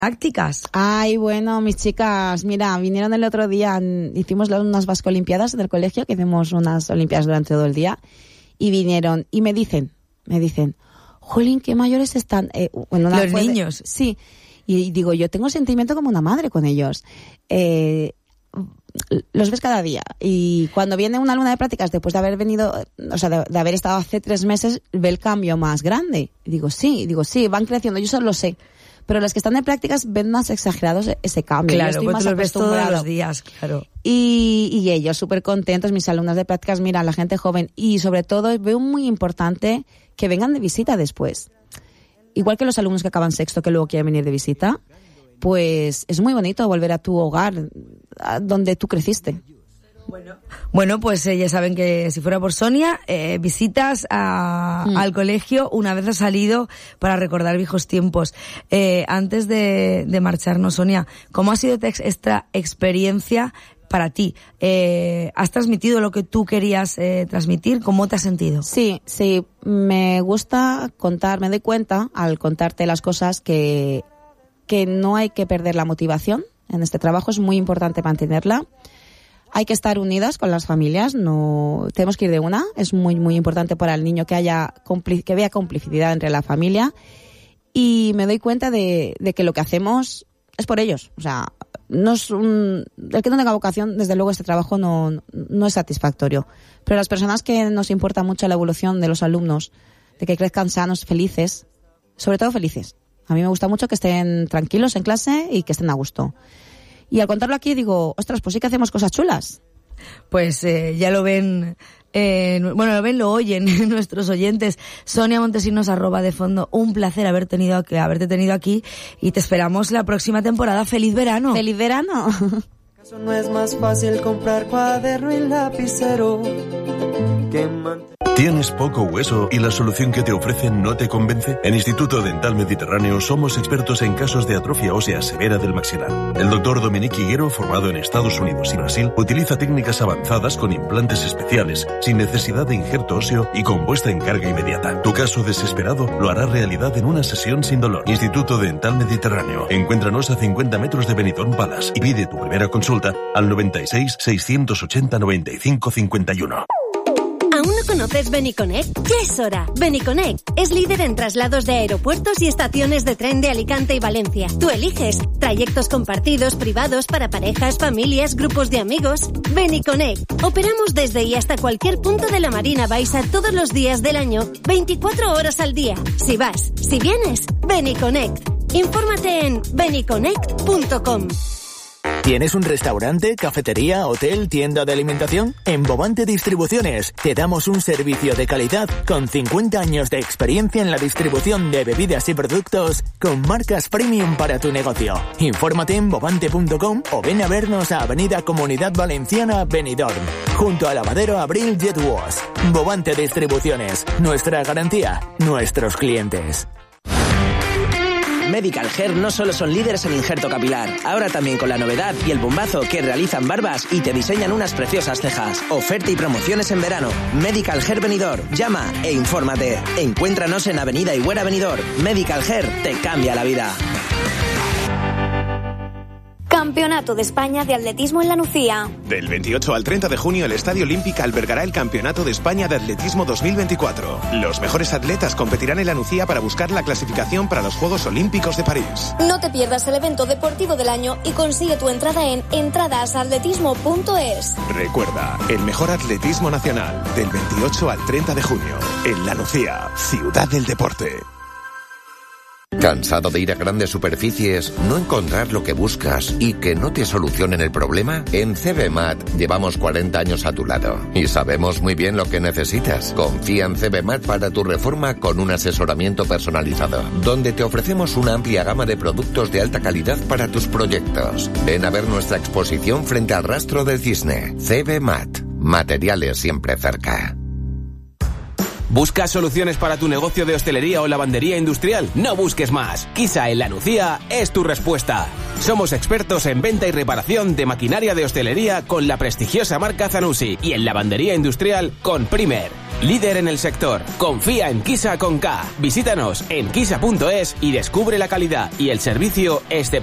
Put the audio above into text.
prácticas. Ay, bueno, mis chicas, mira, vinieron el otro día, hicimos unas vascolimpiadas del colegio, que hicimos unas olimpiadas durante todo el día, y vinieron y me dicen, jolín, qué mayores están. Los niños. Sí, y digo, yo tengo sentimiento como una madre con ellos. Los ves cada día, y cuando viene una alumna de prácticas después de haber venido, o sea, de haber estado hace 3 meses, ve el cambio más grande. Y digo, sí, van creciendo, yo eso lo sé. Pero los que están en prácticas ven más exagerados ese cambio. Claro, yo estoy más los ves todos acostumbrado. los días, claro. Y ellos súper contentos, mis alumnas de prácticas, mira, la gente joven. Y sobre todo veo muy importante que vengan de visita después. Igual que los alumnos que acaban sexto, que luego quieren venir de visita, pues es muy bonito volver a tu hogar, a donde tú creciste. Bueno, pues ya saben que si fuera por Sonia, visitas al colegio una vez ha salido para recordar viejos tiempos. Antes de marcharnos, Sonia, ¿cómo ha sido esta experiencia para ti? ¿Has transmitido lo que tú querías transmitir? ¿Cómo te has sentido? Sí, me gusta contar, me doy cuenta al contarte las cosas que no hay que perder la motivación en este trabajo, es muy importante mantenerla. Hay que estar unidas con las familias, no tenemos que ir de una. Es muy, muy importante para el niño que vea complicidad entre la familia. Y me doy cuenta de que lo que hacemos es por ellos. O sea, el que no tenga vocación, desde luego este trabajo no es satisfactorio. Pero las personas que nos importa mucho la evolución de los alumnos, de que crezcan sanos, felices, sobre todo felices. A mí me gusta mucho que estén tranquilos en clase y que estén a gusto. Y al contarlo aquí digo, ostras, pues sí que hacemos cosas chulas. Pues ya lo ven, lo oyen nuestros oyentes. Sonia Montesinos, @defondo. Un placer haberte tenido aquí y te esperamos la próxima temporada. ¡Feliz verano! ¡Feliz verano! ¿Acaso no es más fácil comprar cuaderno y lapicero que ¿Tienes poco hueso y la solución que te ofrecen no te convence? En Instituto Dental Mediterráneo somos expertos en casos de atrofia ósea severa del maxilar. El doctor Dominique Higuero, formado en Estados Unidos y Brasil, utiliza técnicas avanzadas con implantes especiales, sin necesidad de injerto óseo y con puesta en carga inmediata. Tu caso desesperado lo hará realidad en una sesión sin dolor. Instituto Dental Mediterráneo. Encuéntranos a 50 metros de Benidorm Palace y pide tu primera consulta al 96 680 95 51. ¿Aún no conoces Beniconnect? ¡Ya es hora! Beniconnect es líder en traslados de aeropuertos y estaciones de tren de Alicante y Valencia. Tú eliges trayectos compartidos, privados, para parejas, familias, grupos de amigos. Beniconnect. Operamos desde y hasta cualquier punto de la Marina Baixa todos los días del año, 24 horas al día. Si vas, si vienes, Beniconnect. Infórmate en beniconnect.com. ¿Tienes un restaurante, cafetería, hotel, tienda de alimentación? En Bovante Distribuciones te damos un servicio de calidad con 50 años de experiencia en la distribución de bebidas y productos con marcas premium para tu negocio. Infórmate en bovante.com o ven a vernos a Avenida Comunidad Valenciana, Benidorm, junto a Lavadero Abril Jet Wash. Bovante Distribuciones, nuestra garantía, nuestros clientes. Medical Hair no solo son líderes en injerto capilar, ahora también con la novedad y el bombazo que realizan barbas y te diseñan unas preciosas cejas. Oferta y promociones en verano. Medical Hair Benidorm. Llama e infórmate. Encuéntranos en Avenida Higuera Benidorm. Medical Hair te cambia la vida. Campeonato de España de Atletismo en La Nucía. Del 28 al 30 de junio el Estadio Olímpica albergará el Campeonato de España de Atletismo 2024. Los mejores atletas competirán en La Nucía para buscar la clasificación para los Juegos Olímpicos de París. No te pierdas el evento deportivo del año y consigue tu entrada en entradasatletismo.es. Recuerda, el mejor atletismo nacional del 28 al 30 de junio en La Nucía, ciudad del deporte. ¿Cansado de ir a grandes superficies, no encontrar lo que buscas y que no te solucionen el problema? En CBMAT llevamos 40 años a tu lado y sabemos muy bien lo que necesitas. Confía en CBMAT para tu reforma con un asesoramiento personalizado, donde te ofrecemos una amplia gama de productos de alta calidad para tus proyectos. Ven a ver nuestra exposición frente al Rastro del Cisne. CBMAT. Materiales siempre cerca. ¿Buscas soluciones para tu negocio de hostelería o lavandería industrial? No busques más. Quisa en La Nucía es tu respuesta. Somos expertos en venta y reparación de maquinaria de hostelería con la prestigiosa marca Zanussi y en lavandería industrial con Primer. líder en el sector. Confía en Kisa con K. Visítanos en kisa.es y descubre la calidad y el servicio excepcional